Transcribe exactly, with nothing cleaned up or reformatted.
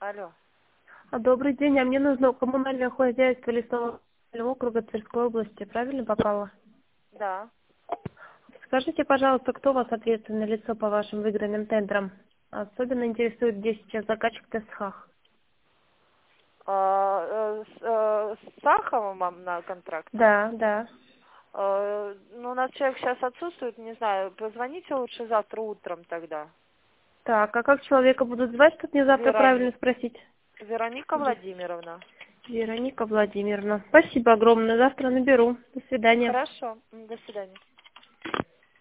Алло. А, Добрый день, а мне нужно коммунальное хозяйство Лесного округа Тверской области. Правильно попала? Да. Скажите, пожалуйста, кто у вас ответственное лицо по вашим выигранным тендерам? Особенно интересует, где сейчас заказчик ТСХ. А, э, с, э, с Саховым вам на контракт? Да, да. Э, ну, у нас человек сейчас отсутствует, не знаю, позвоните лучше завтра утром тогда. Так, а как человека будут звать, чтобы мне завтра правильно Верони... спросить? Вероника Ве- Владимировна. Вероника Владимировна. Спасибо огромное. Завтра наберу. До свидания. Хорошо. М, До свидания.